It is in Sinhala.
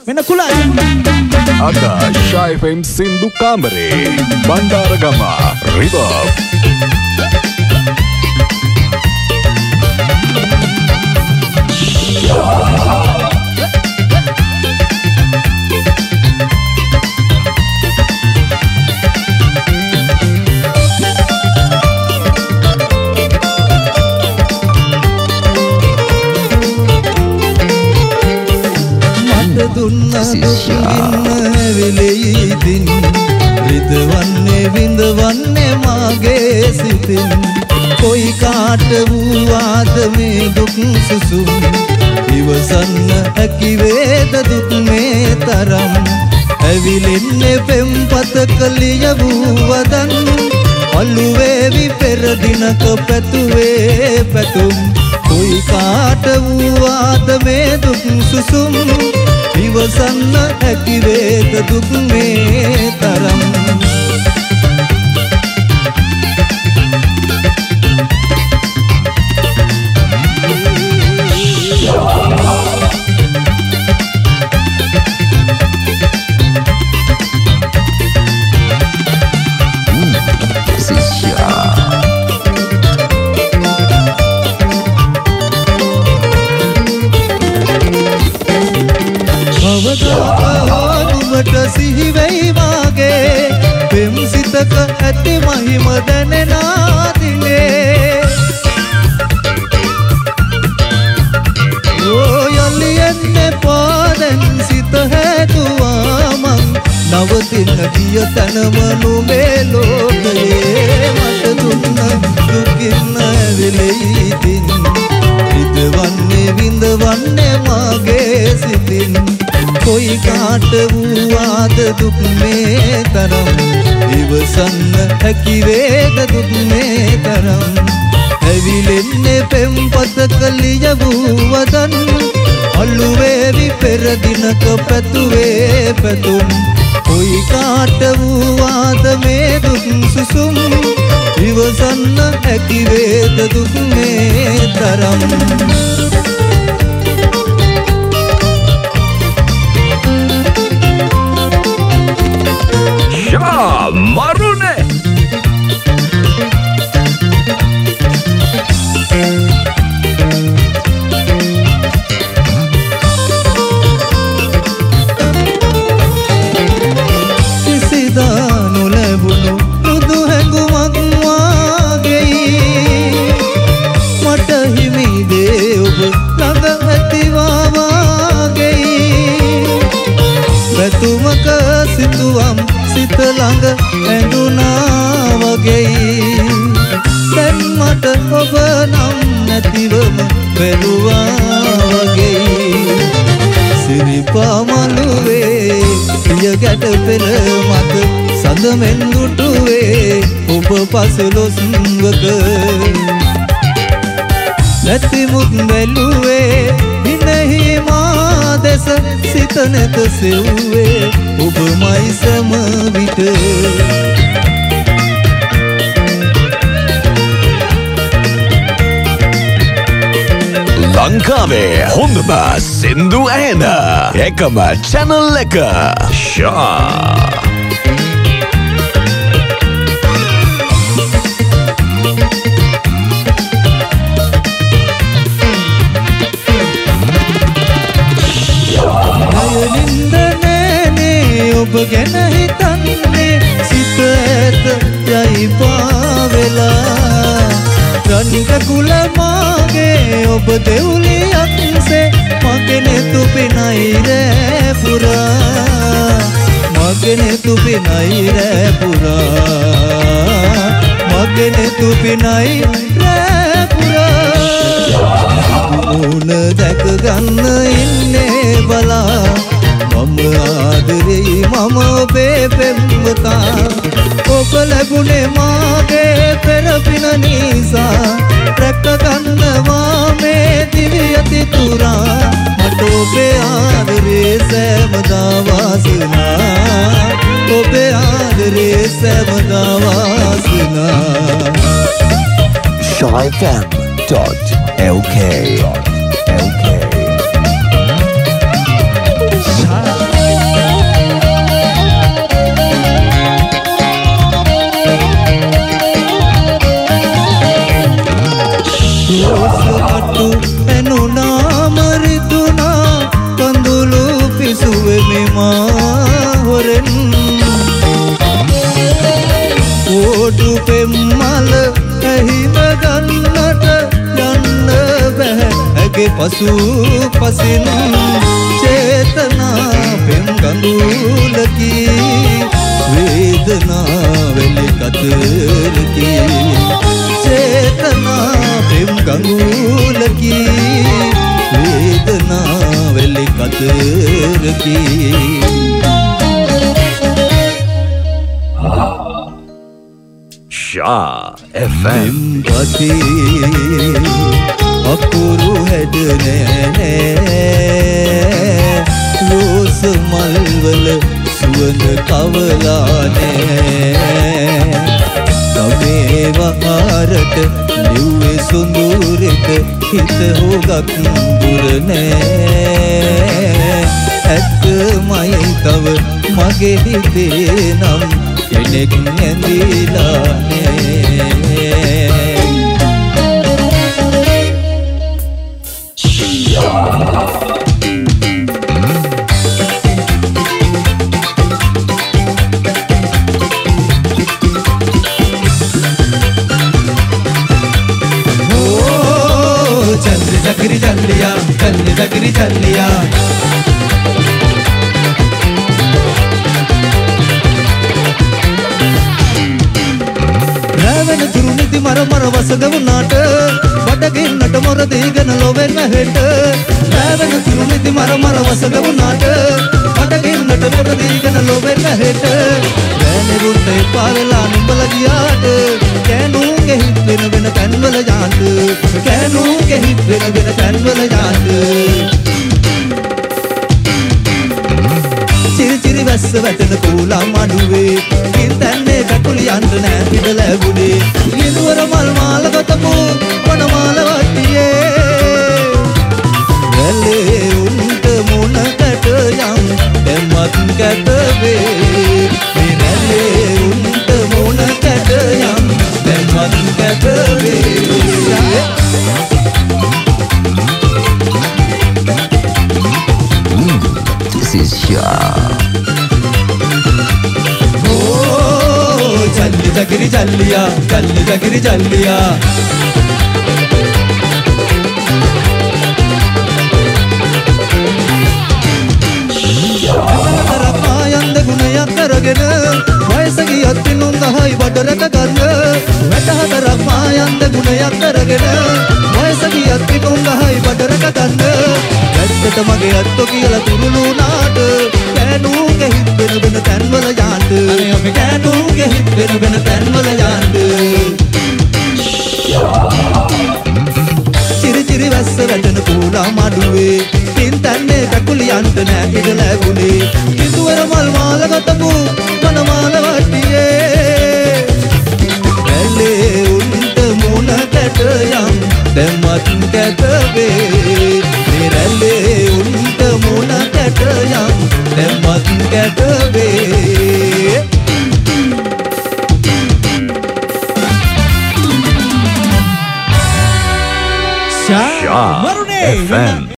මෙන්න කුලයි. අද Shy FM සින්දු කාමරේ බණ්ඩාරගම රිවර් වෙලෙයිදින් රිදවන්නේ විඳවන්නේ මාගේ සිතින් කොයි කාට වූවාද මේ දුක් සුසුම් ඉවසන්න හැකි වේද දුක් මේ තරම් ඇවිලෙන්නේ පෙම්පතක ලියවූ වදන් අලු වේවි පෙර දිනක පැතුවේ පැතුම් කොයි කාට වූවාද මේ දුක් සුසුම් ඉවසන්න හැකි වේද දුක් මේ තරම් සිහිවෙයි වාගේ පෙම් සිතක ඇති මහිම දැනෙනා දිනේ යලි එන්නේ පාදෙන් සිත හැදුවා මං නවතින ගිය තනම නුඹේ ලෝකයේ මට දුන්න දුකින් වෙලෙයිදින් රිදවන්නේ විඳවන්නේ මාගේ සිතින් කොයි කාට වූවාද දුක් මේ තරම් ඉවසන්න හැකි වේද දුක් මේ තරම් ඇවිලෙන්නේ පෙම්පතක ලියවූ වදන් අලු වේවි පෙර දිනක පැතුවේ පැතුම් කොයි කාට වූවාද මේ දුක් සුසුම් ඉවසන්න හැකි වේද දුක් මේ තරම් මරුනේ කිසිදා නොලැබුණු මෘදු හැඟුමක් වාගෙයි මට හිමි දේ ඔබ ළඟ ඇතිවා වාගෙයි වැතුමක සිතුවම් සිත ළඟ ඇඳුනා වගෙයි දැන් මට ඔබ නම් නැතිවම බැලුවා වගෙයි සිරිපා මළුවේ පිය ගැට පෙළ මත සඳමෙන් දුටුවේ ඔබ පසළොස්වක නැතිමුත් බැලුවේ හිනෙහි මා දෙස සිත නැත සෙව්වේ ඔබමයි සැම විට ලංකාවේ හොඳම සින්දු ඇහෙන එකම channel එක ෂා ඔබ ගැන හිතන්නේ සිත ඇත යයි පාවෙලා රන්ක කුල මාගේ ඔබ දෙවුලියක්සේ මගෙන තුපිනයි රෑ පුරා මගෙන තුපිනයි රෑ පුරා මගෙන තුපිනයි රෑ පුරා මුණ දැක ගන්න ඉන්නේ බලා මම ආදරෙයි මම ඔබේ පෙම්වතා ඔබ ලැබුණේ මාගේ පෙරපින නිසා රැක ගන්නවා මේ දිව්‍ය තිතුරා මට ඔබේ ආදරේ සෑමදා වාසනා ඔබේ ආදරේ සෑමදා වාසනා shyfm.lk හොරෙන් ඕටු පෙම්මල ඇහිම ගන්නට යන්න බැහැ ඇගේ පසු පසින් චේතනා පෙම් ගඟුලකි වේදනා වෙලි කතරකි චේතනා පෙම් ගඟුලකි වේදනා වෙලි කතරකි Shah FM පති අකුරු හැඩ නෑ රෝස මල්වල සුවඳ කවලා නෑ තමේ වහරට ලිව්වේ සුඳුරෙක හිත හොගක් දුර නෑ ඇත්තමයි තව මගේ හිතේ නම් කෙනෙක් ඇඳිලා නෑ चक्री चलिया चक्री चलिया රැවෙන තුරුනිදි මර වසගවුනාට බඩගින්නට මොර දීගෙන ලොවෙන්න හෙට රැවෙන තුරුනිදි මර වසගවුනාට බඩගින්නට මොර දීගෙන ලොවෙන්න හෙට රැනෙරුන්ට එපා වෙලා නුඹල ගියාට කෑනුගේ හිත් වෙන තැන්වල යන්න කෑනුගේ හිත් වෙන තැන්වල යන්න චිරි වැස්ස වැටෙන කෝලා මඩුවේ කින්තන්නේ කටුලි යන්න නෑ පිට ලැබුණේ ඉනුවර මල් මාල ගතපු වන මාල වට්ටියේ වැල්ලේ උන්ට මොනකට යම් දැම්මත් කැට වේ මේ වැල්ලේ උන්ට මොනකට යම් දැම්මත් කැට වේ This is Shah चक्री चलिया चक्री चलिया රපායන්ද ගුණයක් කරගෙන වයස ගියත් පිනුම් 10යි බඩරක ගන්න වැටහත රපායන්ද ගුණයක් කරගෙන වයස ගියත් පිනුම් 10යි බඩරක ගන්න ඇත්තට මගේ අත්තෝ කියලා තුරුණුනාට කෑනුගේ හිත් වෙන තැන්වල යන්න කෑනුගේ හිත් වෙන තැන්වල යන්න චිරි වැස්ස වැටෙන කෝලා මඩුවේ කින්තන්නේ කකුල යන්න නෑ ඉඩ ලැබුණේ කිඳුවර මල් මාල ගතපු වන මාල වට්ටියේ වැල්ලේ උන්ට මොනකට යම් දැම්මත් කැත වේ මේ රැල්ලේ උන්ට මොනකට යම් දැම්මත් කැත වේ Shah FM